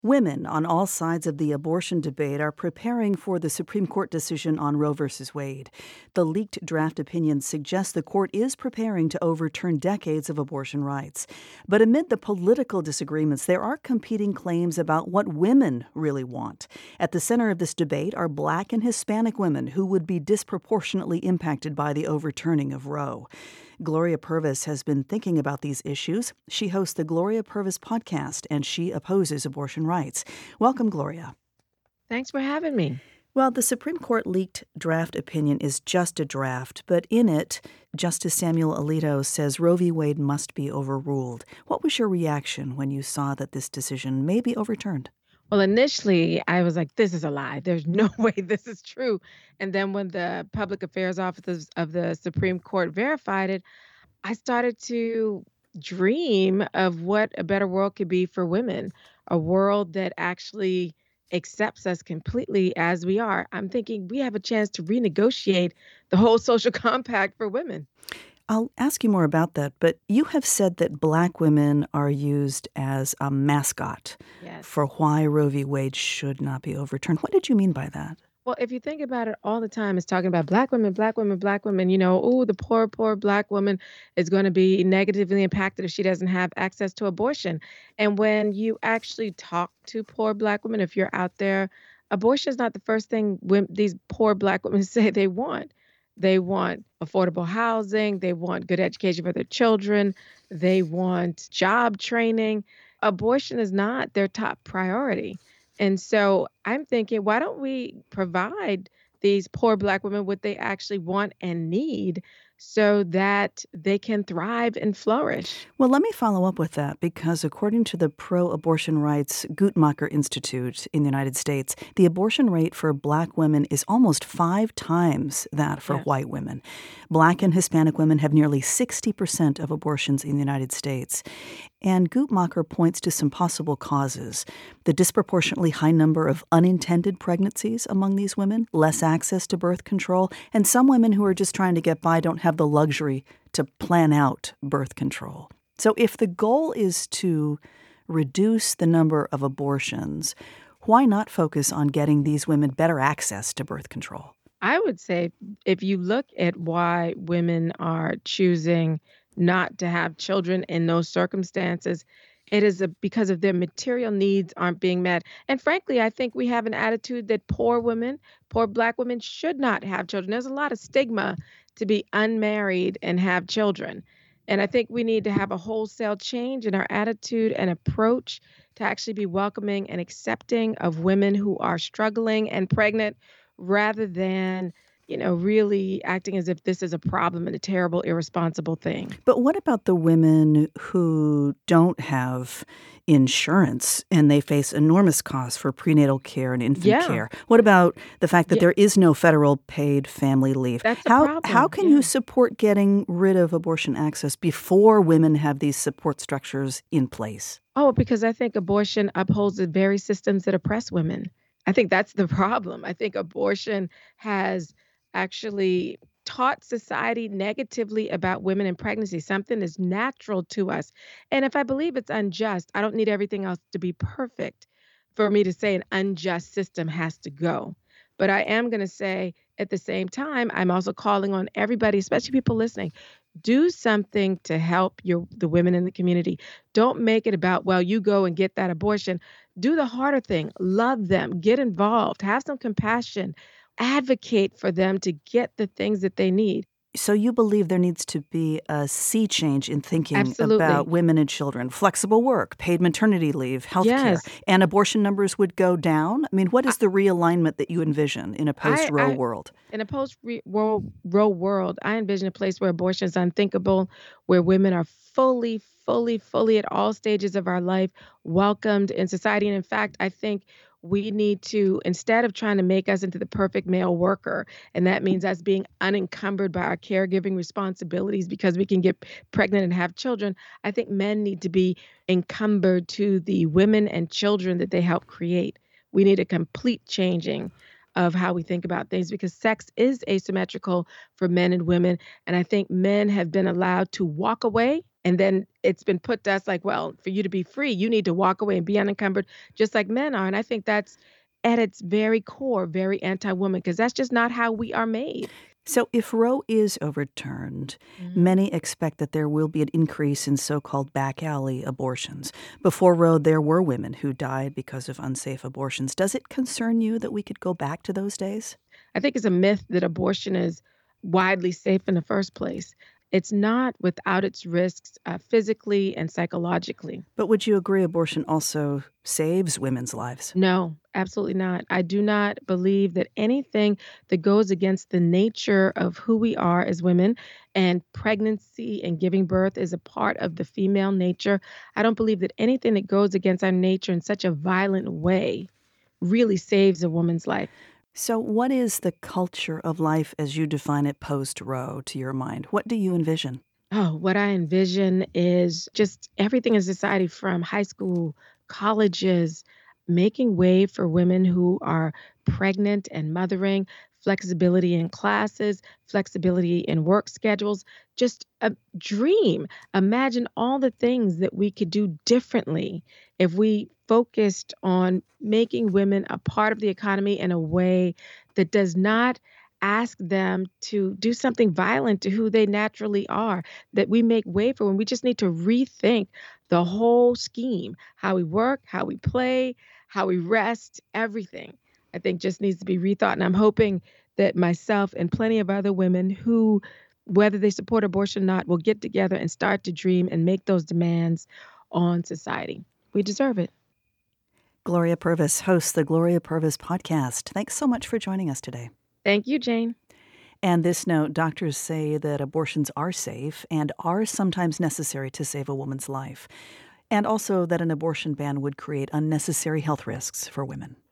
Women on all sides of the abortion debate are preparing for the Supreme Court decision on Roe v. Wade. The leaked draft opinion suggests the court is preparing to overturn decades of abortion rights. But amid the political disagreements, there are competing claims about what women really want. At the center of this debate are Black and Hispanic women who would be disproportionately impacted by the overturning of Roe. Gloria Purvis has been thinking about these issues. She hosts the Gloria Purvis podcast, and she opposes abortion rights. Welcome, Gloria. Thanks for having me. Well, the Supreme Court leaked draft opinion is just a draft, but in it, Justice Samuel Alito says Roe v. Wade must be overruled. What was your reaction when you saw that this decision may be overturned? Well, initially, I was like, this is a lie. There's no way this is true. And then when the Public Affairs Office of the Supreme Court verified it, I started to dream of what a better world could be for women, a world that actually accepts us completely as we are. I'm thinking we have a chance to renegotiate the whole social compact for women. I'll ask you more about that, but you have said that Black women are used as a mascot Yes. for why Roe v. Wade should not be overturned. What did you mean by that? Well, if you think about it, all the time, it's talking about Black women, Black women, Black women. Oh, the poor Black woman is going to be negatively impacted if she doesn't have access to abortion. And when you actually talk to poor Black women, if you're out there, abortion is not the first thing these poor Black women say they want. They want affordable housing. They want good education for their children. They want job training. Abortion is not their top priority. And so I'm thinking, why don't we provide these poor Black women what they actually want and need so that they can thrive and flourish? Well, let me follow up with that because according to the pro-abortion rights Guttmacher Institute in the United States, the abortion rate for Black women is almost 5 times that for Yes. white women. Black and Hispanic women have nearly 60% of abortions in the United States. And Guttmacher points to some possible causes: the disproportionately high number of unintended pregnancies among these women, less access to birth control, and some women who are just trying to get by don't have the luxury to plan out birth control. So if the goal is to reduce the number of abortions, why not focus on getting these women better access to birth control? I would say if you look at why women are choosing not to have children in those circumstances, it is because of their material needs aren't being met. And frankly, I think we have an attitude that poor women, poor Black women should not have children. There's a lot of stigma to be unmarried and have children. And I think we need to have a wholesale change in our attitude and approach to actually be welcoming and accepting of women who are struggling and pregnant rather than, really acting as if this is a problem and a terrible, irresponsible thing. But what about the women who don't have insurance and they face enormous costs for prenatal care and infant Yeah. care? What about the fact that Yeah, there is no federal paid family leave? that's a How problem. can Yeah. you support getting rid of abortion access before women have these support structures in place? Oh, because I think abortion upholds the very systems that oppress women. I think that's the problem. I think abortion has actually taught society negatively about women and pregnancy, something is natural to us. And if I believe it's unjust, I don't need everything else to be perfect for me to say an unjust system has to go. But I am going to say at the same time, I'm also calling on everybody, especially people listening, do something to help the women in the community. Don't make it about, well, you go and get that abortion. Do the harder thing. Love them. Get involved. Have some compassion. Advocate for them to get the things that they need. So you believe there needs to be a sea change in thinking about Absolutely. women and children, flexible work, paid maternity leave, health care, Yes. and abortion numbers would go down? I mean, what I, is the realignment that you envision in a post-Roe I world? in a post-Roe world, I envision a place where abortion is unthinkable, where women are fully at all stages of our life welcomed in society. And in fact, I think we need to, instead of trying to make us into the perfect male worker, and that means us being unencumbered by our caregiving responsibilities because we can get pregnant and have children, I think men need to be encumbered to the women and children that they help create. We need a complete changing of how we think about things because sex is asymmetrical for men and women. And I think men have been allowed to walk away And then it's been put to us like, well, for you to be free, you need to walk away and be unencumbered just like men are. And I think that's at its very core, very anti-woman, because that's just not how we are made. So if Roe is overturned, Mhm. many expect that there will be an increase in so-called back alley abortions. Before Roe, there were women who died because of unsafe abortions. Does it concern you that we could go back to those days? I think it's a myth that abortion is widely safe in the first place. It's not without its risks, physically and psychologically. But would you agree abortion also saves women's lives? No, absolutely not. I do not believe that anything that goes against the nature of who we are as women, and pregnancy and giving birth is a part of the female nature. I don't believe that anything that goes against our nature in such a violent way really saves a woman's life. So what is the culture of life as you define it post-Roe to your mind? What do you envision? Oh, what I envision is just everything in society from high school, colleges, making way for women who are pregnant and mothering, flexibility in classes, flexibility in work schedules, just a dream. Imagine all the things that we could do differently if we focused on making women a part of the economy in a way that does not ask them to do something violent to who they naturally are, that we make way for when we just need to rethink the whole scheme, how we work, how we play, how we rest, everything. I think just needs to be rethought. And I'm hoping that myself and plenty of other women who, whether they support abortion or not, will get together and start to dream and make those demands on society. We deserve it. Gloria Purvis hosts the Gloria Purvis podcast. Thanks so much for joining us today. Thank you, Jane. And this note, doctors say that abortions are safe and are sometimes necessary to save a woman's life, and also that an abortion ban would create unnecessary health risks for women.